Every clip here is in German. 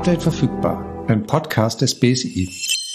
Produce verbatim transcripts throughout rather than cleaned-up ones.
Update verfügbar, ein Podcast des B S I.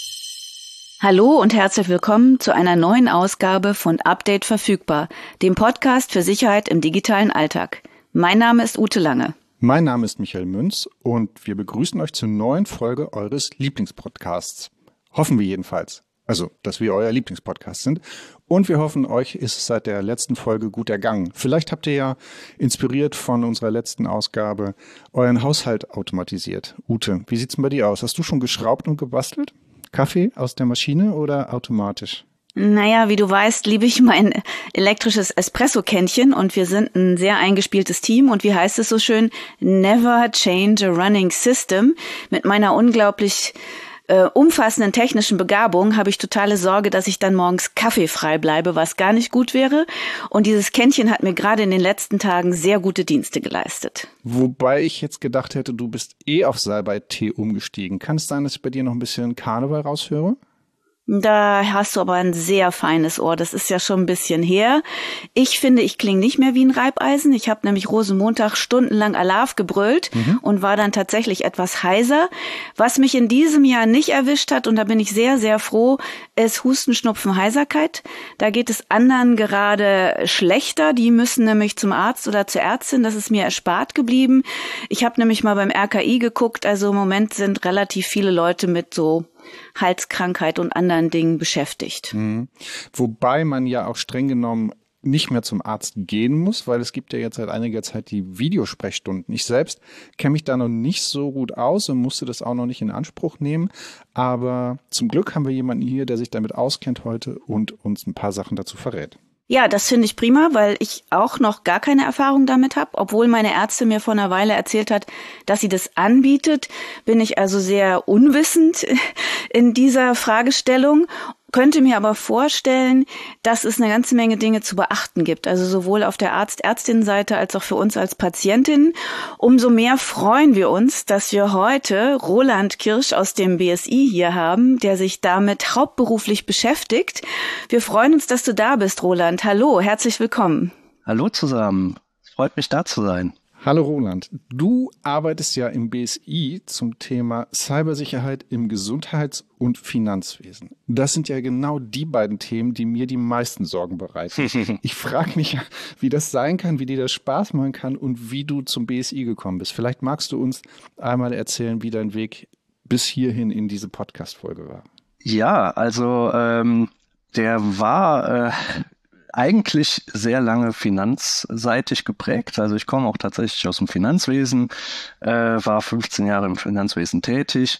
Hallo und herzlich willkommen zu einer neuen Ausgabe von Update verfügbar, dem Podcast für Sicherheit im digitalen Alltag. Mein Name ist Ute Lange. Mein Name ist Michael Münz und wir begrüßen euch zur neuen Folge eures Lieblingspodcasts. Hoffen wir jedenfalls. Also, dass wir euer Lieblingspodcast sind. Und wir hoffen, euch ist es seit der letzten Folge gut ergangen. Vielleicht habt ihr ja, inspiriert von unserer letzten Ausgabe, euren Haushalt automatisiert. Ute, wie sieht's denn bei dir aus? Hast du schon geschraubt und gebastelt? Kaffee aus der Maschine oder automatisch? Naja, wie du weißt, liebe ich mein elektrisches Espresso-Kännchen und wir sind ein sehr eingespieltes Team und wie heißt es so schön? Never change a running system. Mit meiner unglaublich äh, umfassenden technischen Begabung habe ich totale Sorge, dass ich dann morgens kaffeefrei bleibe, was gar nicht gut wäre. Und dieses Kännchen hat mir gerade in den letzten Tagen sehr gute Dienste geleistet. Wobei ich jetzt gedacht hätte, du bist eh auf Salbei-Tee umgestiegen. Kann es sein, dass ich bei dir noch ein bisschen Karneval raushöre? Da hast du aber ein sehr feines Ohr. Das ist ja schon ein bisschen her. Ich finde, ich klinge nicht mehr wie ein Reibeisen. Ich habe nämlich Rosenmontag stundenlang Alarv gebrüllt mhm. und war dann tatsächlich etwas heiser. Was mich in diesem Jahr nicht erwischt hat, und da bin ich sehr, sehr froh, ist Husten, Schnupfen, Heiserkeit. Da geht es anderen gerade schlechter. Die müssen nämlich zum Arzt oder zur Ärztin. Das ist mir erspart geblieben. Ich habe nämlich mal beim R K I geguckt. Also im Moment sind relativ viele Leute mit so Halskrankheit und anderen Dingen beschäftigt. Mhm. Wobei man ja auch streng genommen nicht mehr zum Arzt gehen muss, weil es gibt ja jetzt seit einiger Zeit die Videosprechstunden. Ich selbst kenne mich da noch nicht so gut aus und musste das auch noch nicht in Anspruch nehmen. Aber zum Glück haben wir jemanden hier, der sich damit auskennt heute und uns ein paar Sachen dazu verrät. Ja, das finde ich prima, weil ich auch noch gar keine Erfahrung damit habe. Obwohl meine Ärztin mir vor einer Weile erzählt hat, dass sie das anbietet, bin ich also sehr unwissend in dieser Fragestellung. Könnte mir aber vorstellen, dass es eine ganze Menge Dinge zu beachten gibt. Also sowohl auf der Arzt-Ärztinnen-Seite als auch für uns als Patientinnen. Umso mehr freuen wir uns, dass wir heute Roland Kirsch aus dem B S I hier haben, der sich damit hauptberuflich beschäftigt. Wir freuen uns, dass du da bist, Roland. Hallo, herzlich willkommen. Hallo zusammen. Es freut mich, da zu sein. Hallo Roland, du arbeitest ja im B S I zum Thema Cybersicherheit im Gesundheits- und Finanzwesen. Das sind ja genau die beiden Themen, die mir die meisten Sorgen bereiten. Ich frage mich, wie das sein kann, wie dir das Spaß machen kann und wie du zum B S I gekommen bist. Vielleicht magst du uns einmal erzählen, wie dein Weg bis hierhin in diese Podcast-Folge war. Ja, also ähm, der war äh, eigentlich sehr lange finanzseitig geprägt. Also ich komme auch tatsächlich aus dem Finanzwesen, äh, war fünfzehn Jahre im Finanzwesen tätig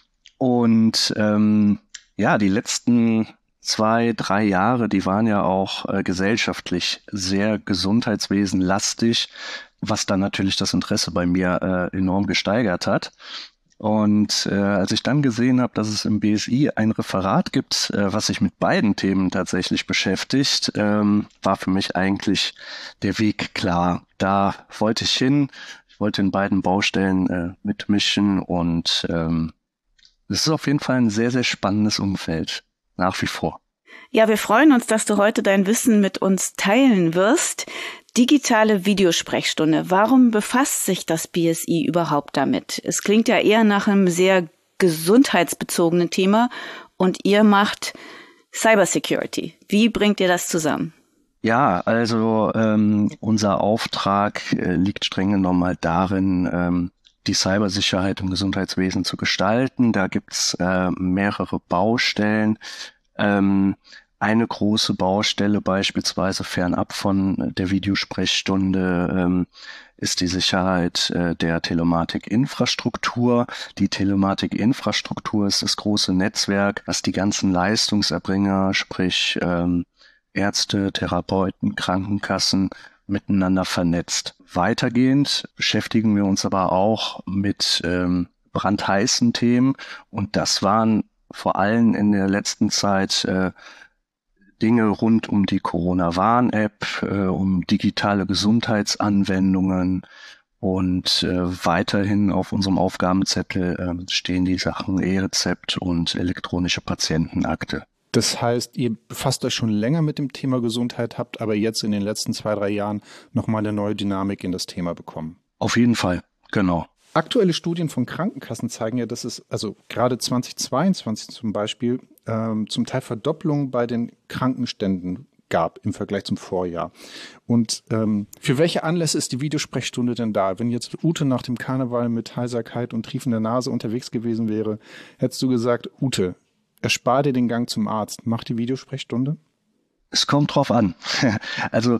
und ähm, ja, die letzten zwei, drei Jahre, die waren ja auch äh, gesellschaftlich sehr gesundheitswesenlastig, was dann natürlich das Interesse bei mir äh, enorm gesteigert hat. Und äh, als ich dann gesehen habe, dass es im B S I ein Referat gibt, äh, was sich mit beiden Themen tatsächlich beschäftigt, ähm, war für mich eigentlich der Weg klar. Da wollte ich hin, ich wollte in beiden Baustellen äh, mitmischen und ähm, es ist auf jeden Fall ein sehr, sehr spannendes Umfeld, nach wie vor. Ja, wir freuen uns, dass du heute dein Wissen mit uns teilen wirst. Digitale Videosprechstunde. Warum befasst sich das B S I überhaupt damit? Es klingt ja eher nach einem sehr gesundheitsbezogenen Thema und ihr macht Cybersecurity. Wie bringt ihr das zusammen? Ja, also ähm, unser Auftrag äh, liegt streng genommen halt darin, ähm, die Cybersicherheit im Gesundheitswesen zu gestalten. Da gibt's äh, mehrere Baustellen. Ähm, Eine große Baustelle beispielsweise fernab von der Videosprechstunde ähm, ist die Sicherheit äh, der Telematikinfrastruktur. Die Telematikinfrastruktur ist das große Netzwerk, was die ganzen Leistungserbringer, sprich ähm, Ärzte, Therapeuten, Krankenkassen miteinander vernetzt. Weitergehend beschäftigen wir uns aber auch mit ähm, brandheißen Themen und das waren vor allem in der letzten Zeit äh, Dinge rund um die Corona-Warn-App, äh, um digitale Gesundheitsanwendungen und äh, weiterhin auf unserem Aufgabenzettel äh, stehen die Sachen E-Rezept und elektronische Patientenakte. Das heißt, ihr befasst euch schon länger mit dem Thema Gesundheit, habt aber jetzt in den letzten zwei, drei Jahren nochmal eine neue Dynamik in das Thema bekommen. Auf jeden Fall, genau. Aktuelle Studien von Krankenkassen zeigen ja, dass es also gerade zweitausendzweiundzwanzig zum Beispiel ähm, zum Teil Verdopplungen bei den Krankenständen gab im Vergleich zum Vorjahr. Und ähm, für welche Anlässe ist die Videosprechstunde denn da? Wenn jetzt Ute nach dem Karneval mit Heiserkeit und triefender Nase unterwegs gewesen wäre, hättest du gesagt, Ute, erspar dir den Gang zum Arzt, mach die Videosprechstunde? Es kommt drauf an. Also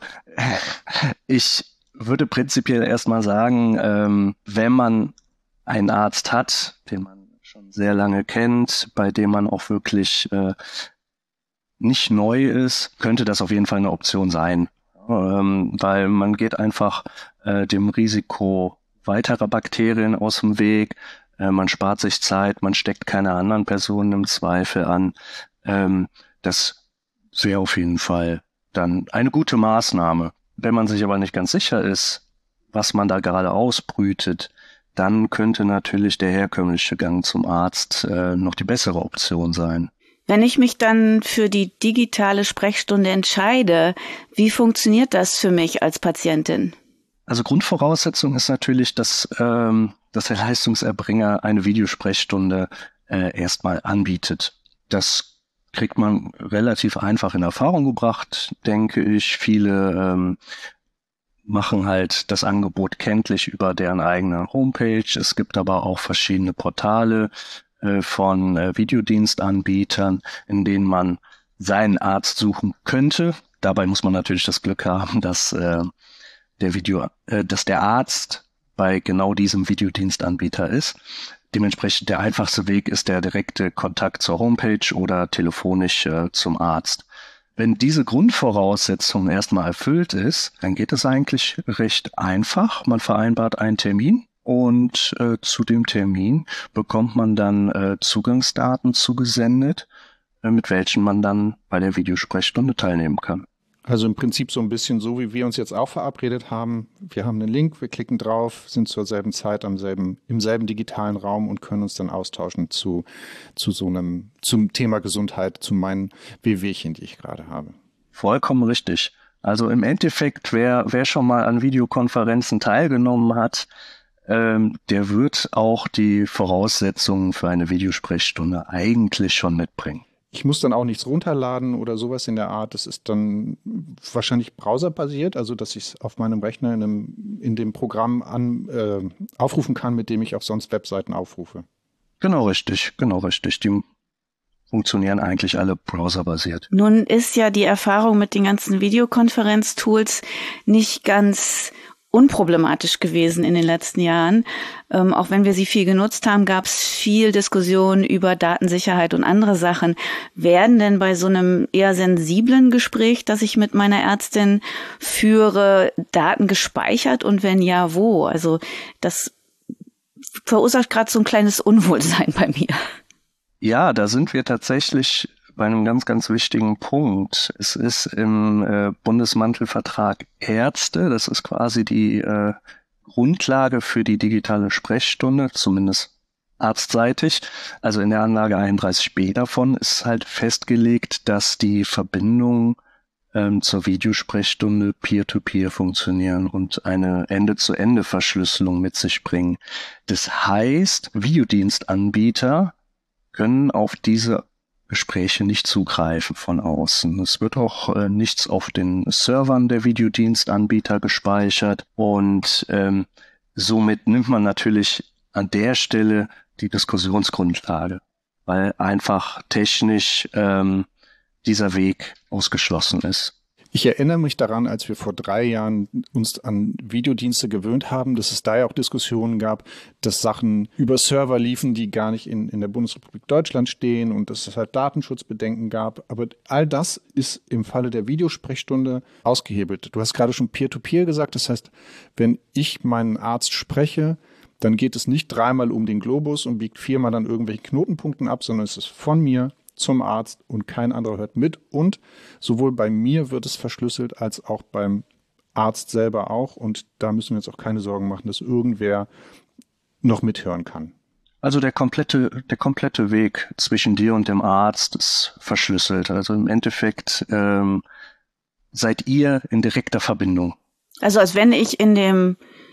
ich würde prinzipiell erstmal sagen, ähm, wenn man einen Arzt hat, den man schon sehr lange kennt, bei dem man auch wirklich äh, nicht neu ist, könnte das auf jeden Fall eine Option sein, ähm, weil man geht einfach äh, dem Risiko weiterer Bakterien aus dem Weg, äh, man spart sich Zeit, man steckt keine anderen Personen im Zweifel an. Ähm, das wäre auf jeden Fall dann eine gute Maßnahme. Wenn man sich aber nicht ganz sicher ist, was man da gerade ausbrütet, dann könnte natürlich der herkömmliche Gang zum Arzt äh, noch die bessere Option sein. Wenn ich mich dann für die digitale Sprechstunde entscheide, wie funktioniert das für mich als Patientin? Also Grundvoraussetzung ist natürlich, dass, ähm, dass der Leistungserbringer eine Videosprechstunde äh, erstmal anbietet. Das kriegt man relativ einfach in Erfahrung gebracht, denke ich. Viele ähm, machen halt das Angebot kenntlich über deren eigene Homepage. Es gibt aber auch verschiedene Portale äh, von äh, Videodienstanbietern, in denen man seinen Arzt suchen könnte. Dabei muss man natürlich das Glück haben, dass äh, der Video, äh, dass der Arzt bei genau diesem Videodienstanbieter ist. Dementsprechend der einfachste Weg ist der direkte Kontakt zur Homepage oder telefonisch äh, zum Arzt. Wenn diese Grundvoraussetzung erstmal erfüllt ist, dann geht es eigentlich recht einfach. Man vereinbart einen Termin und äh, zu dem Termin bekommt man dann äh, Zugangsdaten zugesendet, äh, mit welchen man dann bei der Videosprechstunde teilnehmen kann. Also im Prinzip so ein bisschen so, wie wir uns jetzt auch verabredet haben. Wir haben einen Link, wir klicken drauf, sind zur selben Zeit am selben, im selben digitalen Raum und können uns dann austauschen zu, zu so einem, zum Thema Gesundheit, zu meinen Wehwehchen, die ich gerade habe. Vollkommen richtig. Also im Endeffekt, wer, wer schon mal an Videokonferenzen teilgenommen hat, ähm, der wird auch die Voraussetzungen für eine Videosprechstunde eigentlich schon mitbringen. Ich muss dann auch nichts runterladen oder sowas in der Art. Das ist dann wahrscheinlich browserbasiert, also dass ich es auf meinem Rechner in, einem, in dem Programm an, äh, aufrufen kann, mit dem ich auch sonst Webseiten aufrufe. Genau richtig, genau richtig. Die funktionieren eigentlich alle browserbasiert. Nun ist ja die Erfahrung mit den ganzen Videokonferenztools nicht ganz unproblematisch gewesen in den letzten Jahren. Ähm, auch wenn wir sie viel genutzt haben, gab es viel Diskussion über Datensicherheit und andere Sachen. Werden denn bei so einem eher sensiblen Gespräch, das ich mit meiner Ärztin führe, Daten gespeichert und wenn ja, wo? Also das verursacht gerade so ein kleines Unwohlsein bei mir. Ja, da sind wir tatsächlich bei einem ganz, ganz wichtigen Punkt. Es ist im äh, Bundesmantelvertrag Ärzte, das ist quasi die äh, Grundlage für die digitale Sprechstunde, zumindest arztseitig. Also in der Anlage einunddreißig b davon ist halt festgelegt, dass die Verbindungen ähm, zur Videosprechstunde Peer-to-Peer funktionieren und eine Ende-zu-Ende-Verschlüsselung mit sich bringen. Das heißt, Videodienstanbieter können auf diese Gespräche nicht zugreifen von außen. Es wird auch äh, nichts auf den Servern der Videodienstanbieter gespeichert und ähm, somit nimmt man natürlich an der Stelle die Diskussionsgrundlage, weil einfach technisch ähm, dieser Weg ausgeschlossen ist. Ich erinnere mich daran, als wir vor drei Jahren uns an Videodienste gewöhnt haben, dass es da ja auch Diskussionen gab, dass Sachen über Server liefen, die gar nicht in, in der Bundesrepublik Deutschland stehen und dass es halt Datenschutzbedenken gab. Aber all das ist im Falle der Videosprechstunde ausgehebelt. Du hast gerade schon Peer-to-Peer gesagt. Das heißt, wenn ich meinen Arzt spreche, dann geht es nicht dreimal um den Globus und biegt viermal an irgendwelchen Knotenpunkten ab, sondern es ist von mir zum Arzt und kein anderer hört mit. Und sowohl bei mir wird es verschlüsselt als auch beim Arzt selber auch. Und da müssen wir uns auch keine Sorgen machen, dass irgendwer noch mithören kann. Also der komplette, der komplette Weg zwischen dir und dem Arzt ist verschlüsselt. Also im Endeffekt ähm, seid ihr in direkter Verbindung. Also als wenn ich in dem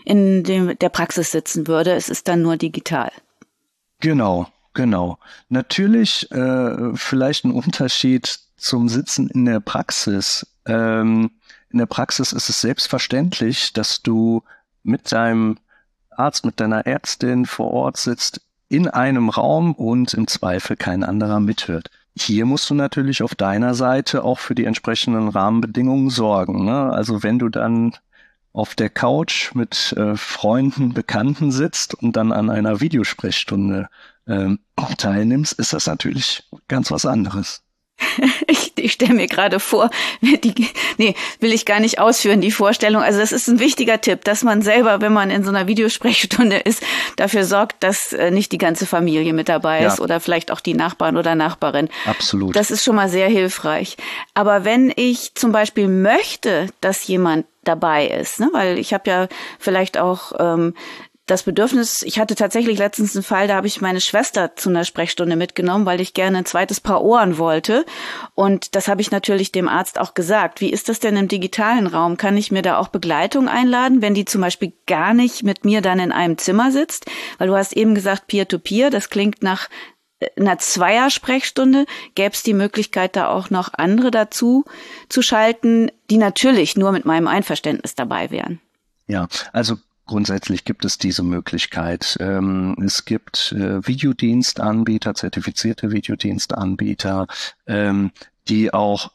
in dem, der Praxis sitzen würde. Es ist dann nur digital. Genau, genau. Natürlich äh, vielleicht ein Unterschied zum Sitzen in der Praxis. Ähm, in der Praxis ist es selbstverständlich, dass du mit deinem Arzt, mit deiner Ärztin vor Ort sitzt, in einem Raum und im Zweifel kein anderer mithört. Hier musst du natürlich auf deiner Seite auch für die entsprechenden Rahmenbedingungen sorgen, ne? Also wenn du dann auf der Couch mit äh, Freunden, Bekannten sitzt und dann an einer Videosprechstunde ähm, teilnimmst, ist das natürlich ganz was anderes. Ich, ich stelle mir gerade vor, die, nee, will ich gar nicht ausführen, die Vorstellung. Also das ist ein wichtiger Tipp, dass man selber, wenn man in so einer Videosprechstunde ist, dafür sorgt, dass äh, nicht die ganze Familie mit dabei ist, ja, oder vielleicht auch die Nachbarn oder Nachbarin. Absolut. Das ist schon mal sehr hilfreich. Aber wenn ich zum Beispiel möchte, dass jemand dabei ist, ne, weil ich habe ja vielleicht auch ähm, das Bedürfnis, ich hatte tatsächlich letztens einen Fall, da habe ich meine Schwester zu einer Sprechstunde mitgenommen, weil ich gerne ein zweites Paar Ohren wollte. Und das habe ich natürlich dem Arzt auch gesagt. Wie ist das denn im digitalen Raum? Kann ich mir da auch Begleitung einladen, wenn die zum Beispiel gar nicht mit mir dann in einem Zimmer sitzt? Weil du hast eben gesagt Peer-to-Peer, das klingt nach einer Zweier-Sprechstunde. Gäbe es die Möglichkeit, da auch noch andere dazu zu schalten, die natürlich nur mit meinem Einverständnis dabei wären? Ja, also grundsätzlich gibt es diese Möglichkeit. Ähm, es gibt äh, Videodienstanbieter, zertifizierte Videodienstanbieter, ähm, die auch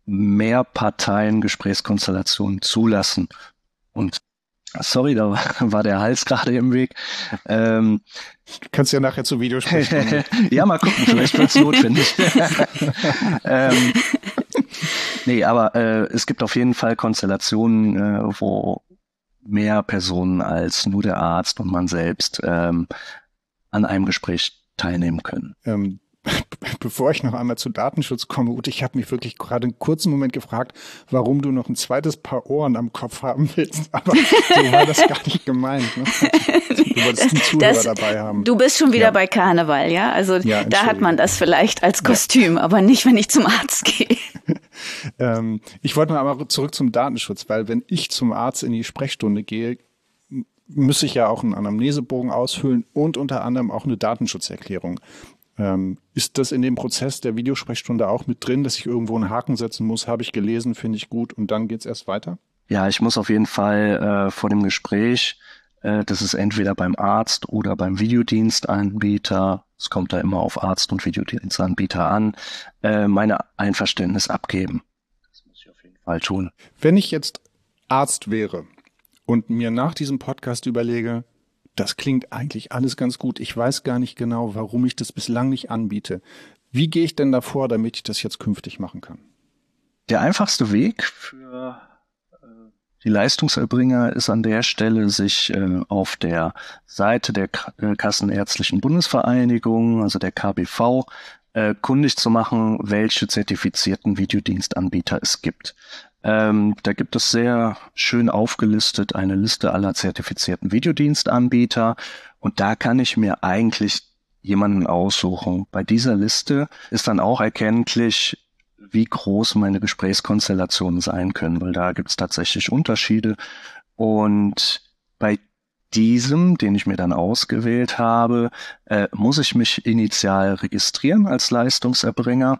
Mehrparteien-Gesprächskonstellationen zulassen. Und sorry, da war der Hals gerade im Weg. Ähm, du kannst ja nachher zu Video sprechen. Ja, mal gucken, vielleicht wird es notwendig. ähm, nee, aber äh, es gibt auf jeden Fall Konstellationen, äh, wo mehr Personen als nur der Arzt und man selbst ähm, an einem Gespräch teilnehmen können. Ähm, bevor ich noch einmal zu Datenschutz komme, Ute, ich habe mich wirklich gerade einen kurzen Moment gefragt, warum du noch ein zweites Paar Ohren am Kopf haben willst. Aber so war das gar nicht gemeint. Ne? Du wolltest einen Zuhörer das, dabei haben. Du bist schon wieder ja. bei Karneval, ja? Also ja, da hat man das vielleicht als Kostüm, ja, aber nicht, wenn ich zum Arzt gehe. ähm, ich wollte noch einmal zurück zum Datenschutz, weil wenn ich zum Arzt in die Sprechstunde gehe, muss ich ja auch einen Anamnesebogen ausfüllen und unter anderem auch eine Datenschutzerklärung. Ähm, ist das in dem Prozess der Videosprechstunde auch mit drin, dass ich irgendwo einen Haken setzen muss? Habe ich gelesen, finde ich gut und dann geht's erst weiter? Ja, ich muss auf jeden Fall äh, vor dem Gespräch, äh, das ist entweder beim Arzt oder beim Videodienstanbieter, es kommt da immer auf Arzt und Videodienstanbieter an, äh, meine Einverständnis abgeben. Das muss ich auf jeden Fall tun. Wenn ich jetzt Arzt wäre und mir nach diesem Podcast überlege, das klingt eigentlich alles ganz gut. Ich weiß gar nicht genau, warum ich das bislang nicht anbiete. Wie gehe ich denn davor, damit ich das jetzt künftig machen kann? Der einfachste Weg für äh, die Leistungserbringer ist an der Stelle, sich äh, auf der Seite der K- äh, Kassenärztlichen Bundesvereinigung, also der K B V, äh, kundig zu machen, welche zertifizierten Videodienstanbieter es gibt. Ähm, da gibt es sehr schön aufgelistet eine Liste aller zertifizierten Videodienstanbieter und da kann ich mir eigentlich jemanden aussuchen. Bei dieser Liste ist dann auch erkenntlich, wie groß meine Gesprächskonstellationen sein können, weil da gibt es tatsächlich Unterschiede. Und bei diesem, den ich mir dann ausgewählt habe, äh, muss ich mich initial registrieren als Leistungserbringer.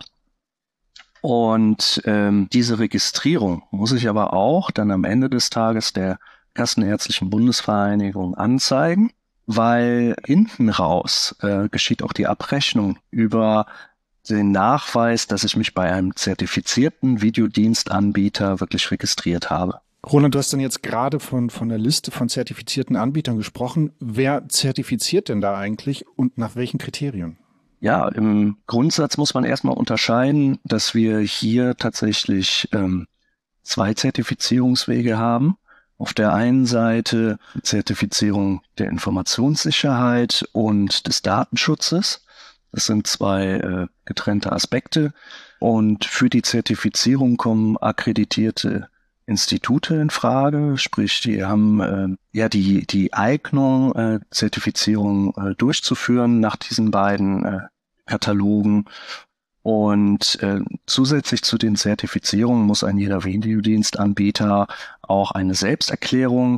Und ähm, diese Registrierung muss ich aber auch dann am Ende des Tages der Kassenärztlichen Bundesvereinigung anzeigen, weil hinten raus äh, geschieht auch die Abrechnung über den Nachweis, dass ich mich bei einem zertifizierten Videodienstanbieter wirklich registriert habe. Roland, du hast dann jetzt gerade von, von der Liste von zertifizierten Anbietern gesprochen. Wer zertifiziert denn da eigentlich und nach welchen Kriterien? Ja, im Grundsatz muss man erstmal unterscheiden, dass wir hier tatsächlich ähm, zwei Zertifizierungswege haben. Auf der einen Seite Zertifizierung der Informationssicherheit und des Datenschutzes. Das sind zwei äh, getrennte Aspekte. Und für die Zertifizierung kommen akkreditierte Institute in Frage, sprich, die haben äh, ja die die Eignung, äh, Zertifizierung äh, durchzuführen nach diesen beiden äh, Katalogen. Und äh, zusätzlich zu den Zertifizierungen muss ein jeder Videodienstanbieter auch eine Selbsterklärung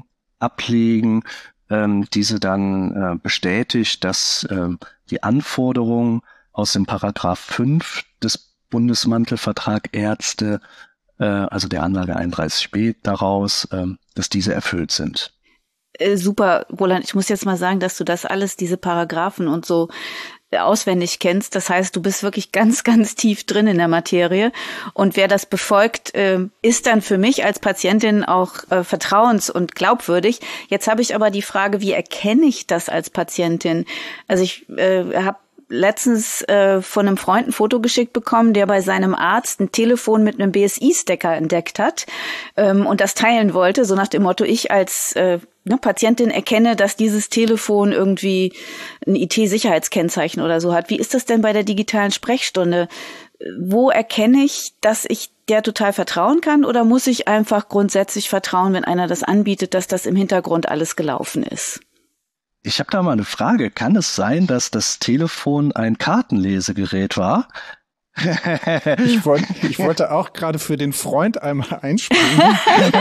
ablegen, ähm, diese dann äh, bestätigt, dass ähm, die Anforderungen aus dem Paragraph fünf des Bundesmantelvertrag Ärzte, äh, also der Anlage einunddreißig b daraus, äh, dass diese erfüllt sind. Äh, super, Roland, ich muss jetzt mal sagen, dass du das alles, diese Paragraphen und so auswendig kennst. Das heißt, du bist wirklich ganz, ganz tief drin in der Materie. Und wer das befolgt, äh, ist dann für mich als Patientin auch äh, vertrauens- und glaubwürdig. Jetzt habe ich aber die Frage, wie erkenne ich das als Patientin? Also ich äh, habe letztens äh, von einem Freund ein Foto geschickt bekommen, der bei seinem Arzt ein Telefon mit einem B S I-Stecker entdeckt hat ähm, und das teilen wollte, so nach dem Motto, ich als äh, ne, Patientin erkenne, dass dieses Telefon irgendwie ein I T-Sicherheitskennzeichen oder so hat. Wie ist das denn bei der digitalen Sprechstunde? Wo erkenne ich, dass ich der total vertrauen kann, oder muss ich einfach grundsätzlich vertrauen, wenn einer das anbietet, dass das im Hintergrund alles gelaufen ist? Ich habe da mal eine Frage. Kann es sein, dass das Telefon ein Kartenlesegerät war? Ich wollte, ich wollte auch gerade für den Freund einmal einspringen,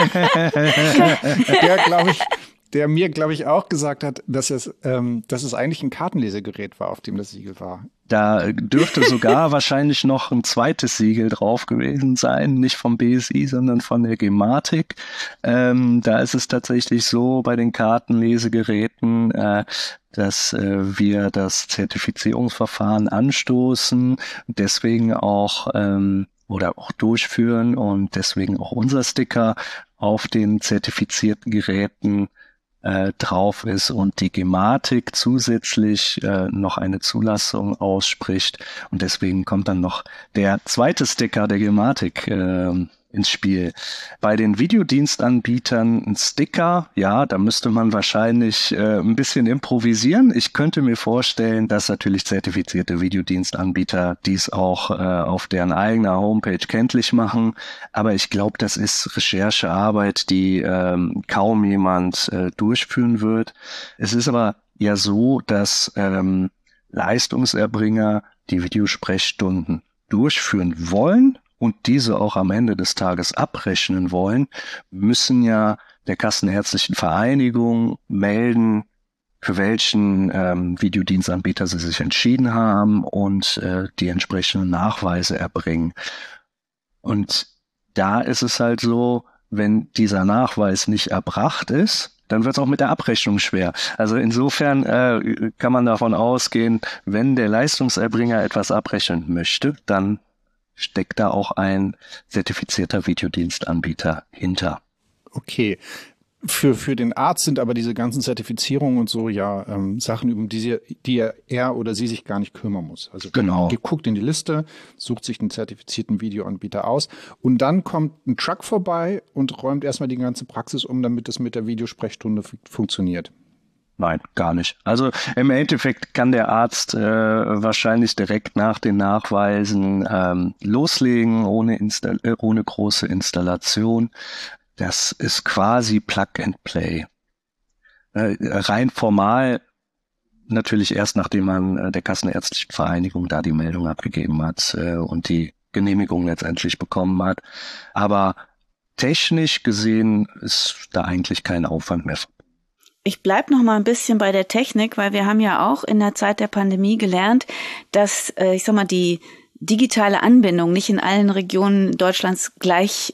der, glaube ich, der mir, glaube ich, auch gesagt hat, dass es, ähm, dass es eigentlich ein Kartenlesegerät war, auf dem das Siegel war. Da dürfte sogar wahrscheinlich noch ein zweites Siegel drauf gewesen sein, nicht vom B S I, sondern von der Gematik. Ähm, da ist es tatsächlich so bei den Kartenlesegeräten, äh, dass äh, wir das Zertifizierungsverfahren anstoßen, deswegen auch ähm, oder auch durchführen und deswegen auch unser Sticker auf den zertifizierten Geräten äh, drauf ist und die Gematik zusätzlich äh, noch eine Zulassung ausspricht, und deswegen kommt dann noch der zweite Sticker der Gematik äh, ins Spiel. Bei den Videodienstanbietern ein Sticker, ja, da müsste man wahrscheinlich äh, ein bisschen improvisieren. Ich könnte mir vorstellen, dass natürlich zertifizierte Videodienstanbieter dies auch äh, auf deren eigener Homepage kenntlich machen, aber ich glaube, das ist Recherchearbeit, die ähm, kaum jemand äh, durchführen wird. Es ist aber ja so, dass ähm, Leistungserbringer die Videosprechstunden durchführen wollen und diese auch am Ende des Tages abrechnen wollen, müssen ja der Kassenärztlichen Vereinigung melden, für welchen ähm, Videodienstanbieter sie sich entschieden haben und äh, die entsprechenden Nachweise erbringen. Und da ist es halt so, wenn dieser Nachweis nicht erbracht ist, dann wird es auch mit der Abrechnung schwer. Also insofern äh, kann man davon ausgehen, wenn der Leistungserbringer etwas abrechnen möchte, dann steckt da auch ein zertifizierter Videodienstanbieter hinter. Okay. Für, für den Arzt sind aber diese ganzen Zertifizierungen und so ja ähm, Sachen, um die, sie, die er, er oder sie sich gar nicht kümmern muss. Also genau. Guckt in die Liste, sucht sich einen zertifizierten Videoanbieter aus und dann kommt ein Truck vorbei und räumt erstmal die ganze Praxis um, damit es mit der Videosprechstunde f- funktioniert. Nein, gar nicht. Also im Endeffekt kann der Arzt äh, wahrscheinlich direkt nach den Nachweisen ähm, loslegen, ohne, Insta- äh, ohne große Installation. Das ist quasi Plug and Play. Äh, rein formal natürlich erst, nachdem man äh, der Kassenärztlichen Vereinigung da die Meldung abgegeben hat äh, und die Genehmigung letztendlich bekommen hat. Aber technisch gesehen ist da eigentlich kein Aufwand mehr. Ich bleib noch mal ein bisschen bei der Technik, weil wir haben ja auch in der Zeit der Pandemie gelernt, dass, äh, ich sag mal, die digitale Anbindung nicht in allen Regionen Deutschlands gleich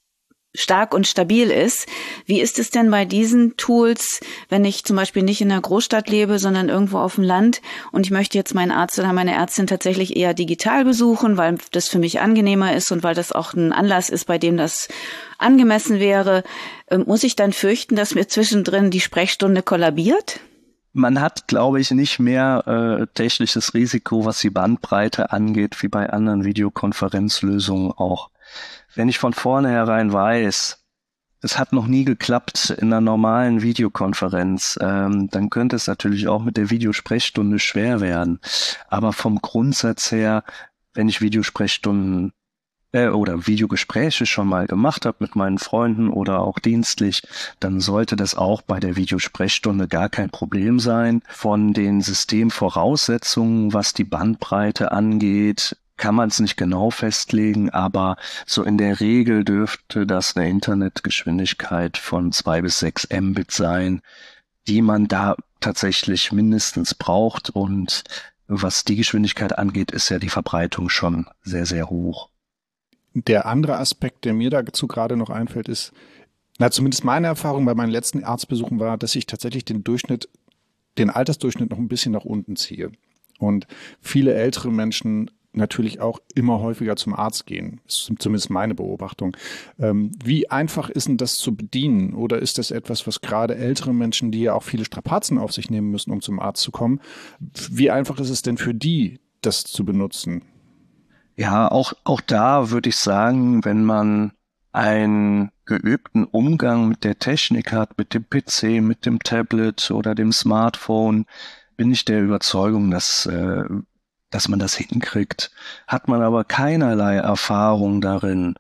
stark und stabil ist. Wie ist es denn bei diesen Tools, wenn ich zum Beispiel nicht in einer Großstadt lebe, sondern irgendwo auf dem Land und ich möchte jetzt meinen Arzt oder meine Ärztin tatsächlich eher digital besuchen, weil das für mich angenehmer ist und weil das auch ein Anlass ist, bei dem das angemessen wäre, muss ich dann fürchten, dass mir zwischendrin die Sprechstunde kollabiert? Man hat, glaube ich, nicht mehr äh, technisches Risiko, was die Bandbreite angeht, wie bei anderen Videokonferenzlösungen auch. Wenn ich von vornherein weiß, es hat noch nie geklappt in einer normalen Videokonferenz, ähm, dann könnte es natürlich auch mit der Videosprechstunde schwer werden. Aber vom Grundsatz her, wenn ich Videosprechstunden äh, oder Videogespräche schon mal gemacht habe mit meinen Freunden oder auch dienstlich, dann sollte das auch bei der Videosprechstunde gar kein Problem sein. Von den Systemvoraussetzungen, was die Bandbreite angeht, kann man es nicht genau festlegen, aber so in der Regel dürfte das eine Internetgeschwindigkeit von zwei bis sechs Mbit sein, die man da tatsächlich mindestens braucht. Und was die Geschwindigkeit angeht, ist ja die Verbreitung schon sehr, sehr hoch. Der andere Aspekt, der mir dazu gerade noch einfällt, ist, na, zumindest meine Erfahrung bei meinen letzten Arztbesuchen war, dass ich tatsächlich den Durchschnitt, den Altersdurchschnitt noch ein bisschen nach unten ziehe. Und viele ältere Menschen natürlich auch immer häufiger zum Arzt gehen. Das ist zumindest meine Beobachtung. Ähm, wie einfach ist denn das zu bedienen? Oder ist das etwas, was gerade ältere Menschen, die ja auch viele Strapazen auf sich nehmen müssen, um zum Arzt zu kommen, wie einfach ist es denn für die, das zu benutzen? Ja, auch, auch da würde ich sagen, wenn man einen geübten Umgang mit der Technik hat, mit dem P C, mit dem Tablet oder dem Smartphone, bin ich der Überzeugung, dass äh, dass man das hinkriegt. Hat man aber keinerlei Erfahrung darin,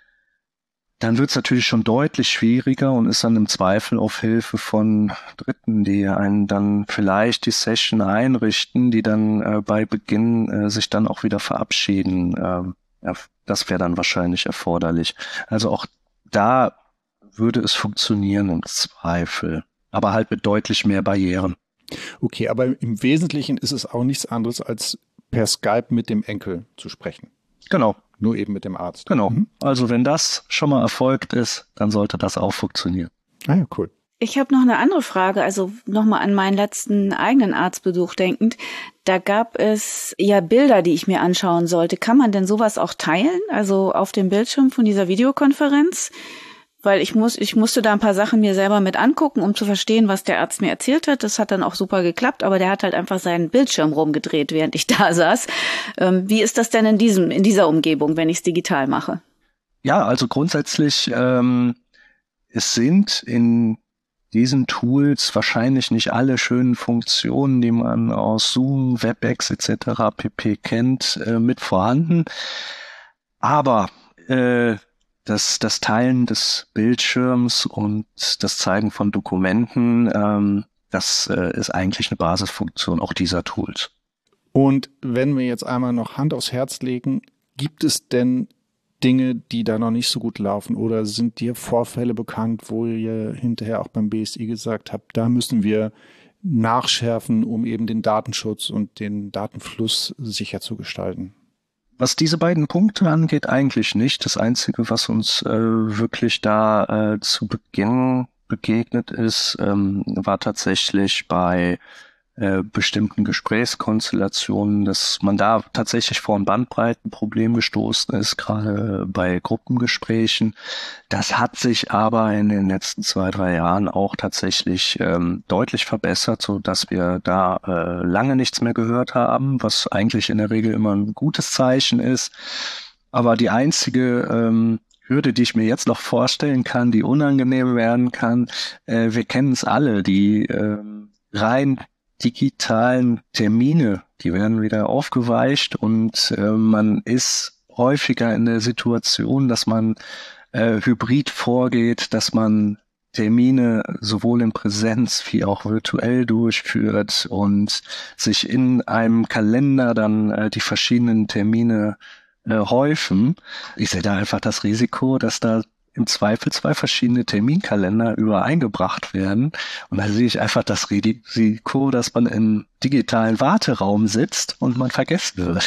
dann wird es natürlich schon deutlich schwieriger und ist dann im Zweifel auf Hilfe von Dritten, die einen dann vielleicht die Session einrichten, die dann äh, bei Beginn äh, sich dann auch wieder verabschieden. Ähm, ja, das wäre dann wahrscheinlich erforderlich. Also auch da würde es funktionieren im Zweifel, aber halt mit deutlich mehr Barrieren. Okay, aber im Wesentlichen ist es auch nichts anderes als per Skype mit dem Enkel zu sprechen. Genau. Nur eben mit dem Arzt. Genau. Mhm. Also wenn das schon mal erfolgt ist, dann sollte das auch funktionieren. Ah ja, cool. Ich habe noch eine andere Frage, also nochmal an meinen letzten eigenen Arztbesuch denkend. Da gab es ja Bilder, die ich mir anschauen sollte. Kann man denn sowas auch teilen? Also auf dem Bildschirm von dieser Videokonferenz? Weil ich muss, ich musste da ein paar Sachen mir selber mit angucken, um zu verstehen, was der Arzt mir erzählt hat. Das hat dann auch super geklappt, aber der hat halt einfach seinen Bildschirm rumgedreht, während ich da saß. Ähm, wie ist das denn in diesem, in dieser Umgebung, wenn ich es digital mache? Ja, also grundsätzlich, ähm, es sind in diesen Tools wahrscheinlich nicht alle schönen Funktionen, die man aus Zoom, WebEx et cetera pp. Kennt, äh, mit vorhanden. Aber äh, Das, das Teilen des Bildschirms und das Zeigen von Dokumenten, ähm, das äh, ist eigentlich eine Basisfunktion auch dieser Tools. Und wenn wir jetzt einmal noch Hand aufs Herz legen, gibt es denn Dinge, die da noch nicht so gut laufen? Oder sind dir Vorfälle bekannt, wo ihr hinterher auch beim B S I gesagt habt, da müssen wir nachschärfen, um eben den Datenschutz und den Datenfluss sicher zu gestalten? Was diese beiden Punkte angeht, eigentlich nicht. Das Einzige, was uns äh, wirklich da äh, zu Beginn begegnet ist, ähm, war tatsächlich bei äh, bestimmten Gesprächskonstellationen, dass man da tatsächlich vor ein Bandbreitenproblem gestoßen ist, gerade bei Gruppengesprächen. Das hat sich aber in den letzten zwei, drei Jahren auch tatsächlich ähm, deutlich verbessert, so dass wir da äh, lange nichts mehr gehört haben, was eigentlich in der Regel immer ein gutes Zeichen ist. Aber die einzige ähm, Hürde, die ich mir jetzt noch vorstellen kann, die unangenehm werden kann, äh, wir kennen es alle, die äh, rein digitalen Termine, die werden wieder aufgeweicht und äh, man ist häufiger in der Situation, dass man äh, hybrid vorgeht, dass man Termine sowohl in Präsenz wie auch virtuell durchführt und sich in einem Kalender dann äh, die verschiedenen Termine äh, häufen. Ich sehe da einfach das Risiko, dass da im Zweifel zwei verschiedene Terminkalender übereingebracht werden. Und da sehe ich einfach das Risiko, dass man im digitalen Warteraum sitzt und man vergessen wird.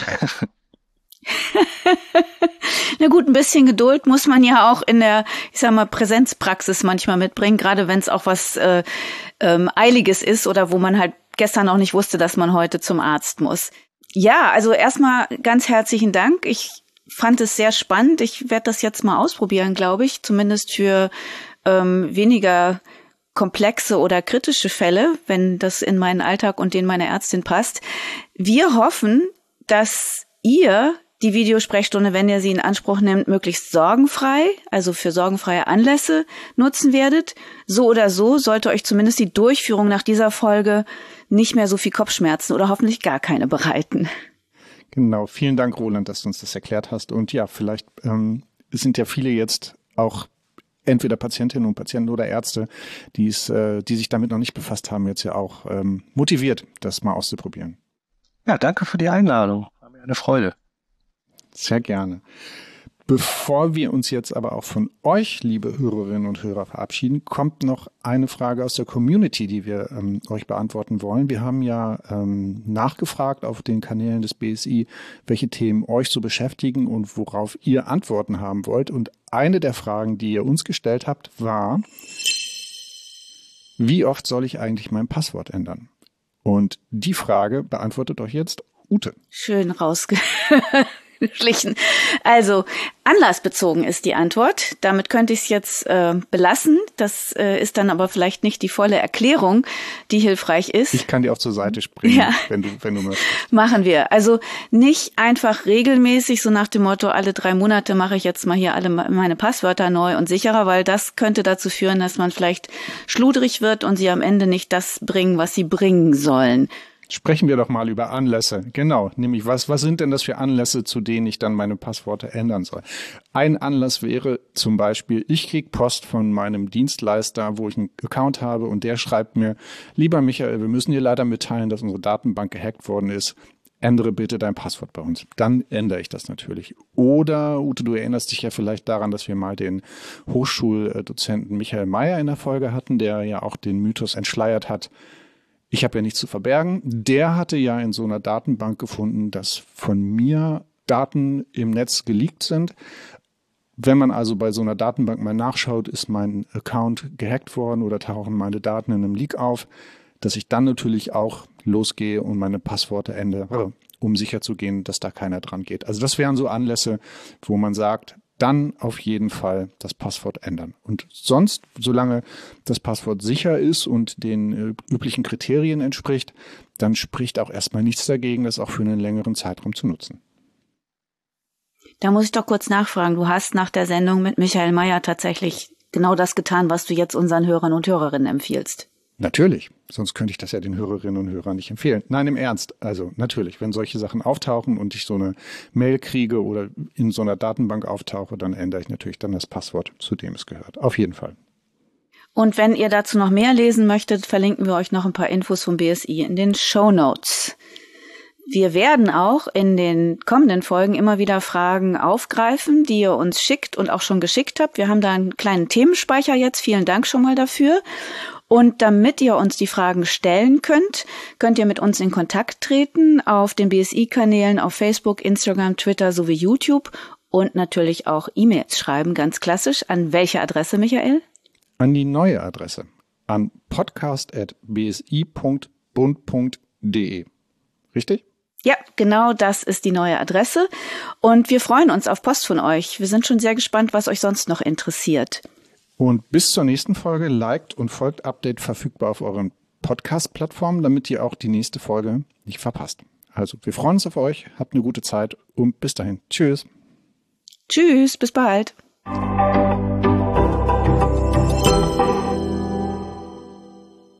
Na gut, ein bisschen Geduld muss man ja auch in der, ich sag mal, Präsenzpraxis manchmal mitbringen, gerade wenn es auch was äh, ähm, Eiliges ist oder wo man halt gestern auch nicht wusste, dass man heute zum Arzt muss. Ja, also erstmal ganz herzlichen Dank. Ich fand es sehr spannend. Ich werde das jetzt mal ausprobieren, glaube ich, zumindest für ähm, weniger komplexe oder kritische Fälle, wenn das in meinen Alltag und den meiner Ärztin passt. Wir hoffen, dass ihr die Videosprechstunde, wenn ihr sie in Anspruch nehmt, möglichst sorgenfrei, also für sorgenfreie Anlässe nutzen werdet. So oder so sollte euch zumindest die Durchführung nach dieser Folge nicht mehr so viel Kopfschmerzen oder hoffentlich gar keine bereiten. Genau, vielen Dank, Roland, dass du uns das erklärt hast. Und ja, vielleicht ähm, sind ja viele jetzt auch entweder Patientinnen und Patienten oder Ärzte, die es, äh, die sich damit noch nicht befasst haben, jetzt ja auch ähm, motiviert, das mal auszuprobieren. Ja, danke für die Einladung. War mir eine Freude. Sehr gerne. Bevor wir uns jetzt aber auch von euch, liebe Hörerinnen und Hörer, verabschieden, kommt noch eine Frage aus der Community, die wir ähm, euch beantworten wollen. Wir haben ja ähm, nachgefragt auf den Kanälen des B S I, welche Themen euch so beschäftigen und worauf ihr Antworten haben wollt. Und eine der Fragen, die ihr uns gestellt habt, war: Wie oft soll ich eigentlich mein Passwort ändern? Und die Frage beantwortet euch jetzt Ute. Schön rausge... Schlichen. Also anlassbezogen ist die Antwort. Damit könnte ich es jetzt äh, belassen. Das äh, ist dann aber vielleicht nicht die volle Erklärung, die hilfreich ist. Ich kann dir auch zur Seite springen, ja. wenn du wenn du möchtest. Machen wir. Also nicht einfach regelmäßig, so nach dem Motto, alle drei Monate mache ich jetzt mal hier alle meine Passwörter neu und sicherer, weil das könnte dazu führen, dass man vielleicht schludrig wird und sie am Ende nicht das bringen, was sie bringen sollen. Sprechen wir doch mal über Anlässe. Genau, nämlich was, was sind denn das für Anlässe, zu denen ich dann meine Passworte ändern soll? Ein Anlass wäre zum Beispiel, ich kriege Post von meinem Dienstleister, wo ich einen Account habe und der schreibt mir: Lieber Michael, wir müssen dir leider mitteilen, dass unsere Datenbank gehackt worden ist. Ändere bitte dein Passwort bei uns. Dann ändere ich das natürlich. Oder, Ute, du erinnerst dich ja vielleicht daran, dass wir mal den Hochschuldozenten Michael Mayer in der Folge hatten, der ja auch den Mythos entschleiert hat: Ich habe ja nichts zu verbergen. Der hatte ja in so einer Datenbank gefunden, dass von mir Daten im Netz geleakt sind. Wenn man also bei so einer Datenbank mal nachschaut, ist mein Account gehackt worden oder tauchen meine Daten in einem Leak auf, dass ich dann natürlich auch losgehe und meine Passworte ändere, um sicherzugehen, dass da keiner dran geht. Also das wären so Anlässe, wo man sagt, dann auf jeden Fall das Passwort ändern. Und sonst, solange das Passwort sicher ist und den äh, üblichen Kriterien entspricht, dann spricht auch erstmal nichts dagegen, das auch für einen längeren Zeitraum zu nutzen. Da muss ich doch kurz nachfragen. Du hast nach der Sendung mit Michael Mayer tatsächlich genau das getan, was du jetzt unseren Hörern und Hörerinnen empfiehlst. Natürlich, sonst könnte ich das ja den Hörerinnen und Hörern nicht empfehlen. Nein, im Ernst. Also natürlich, wenn solche Sachen auftauchen und ich so eine Mail kriege oder in so einer Datenbank auftauche, dann ändere ich natürlich dann das Passwort, zu dem es gehört. Auf jeden Fall. Und wenn ihr dazu noch mehr lesen möchtet, verlinken wir euch noch ein paar Infos vom B S I in den Shownotes. Wir werden auch in den kommenden Folgen immer wieder Fragen aufgreifen, die ihr uns schickt und auch schon geschickt habt. Wir haben da einen kleinen Themenspeicher jetzt. Vielen Dank schon mal dafür. Und damit ihr uns die Fragen stellen könnt, könnt ihr mit uns in Kontakt treten auf den B S I-Kanälen auf Facebook, Instagram, Twitter sowie YouTube und natürlich auch E-Mails schreiben, ganz klassisch. An welche Adresse, Michael? An die neue Adresse, an podcast at b s i punkt bund punkt d e. Richtig? Ja, genau das ist die neue Adresse. Und wir freuen uns auf Post von euch. Wir sind schon sehr gespannt, was euch sonst noch interessiert. Und bis zur nächsten Folge liked und folgt Update verfügbar auf euren Podcast-Plattformen, damit ihr auch die nächste Folge nicht verpasst. Also, wir freuen uns auf euch, habt eine gute Zeit und bis dahin. Tschüss. Tschüss, bis bald.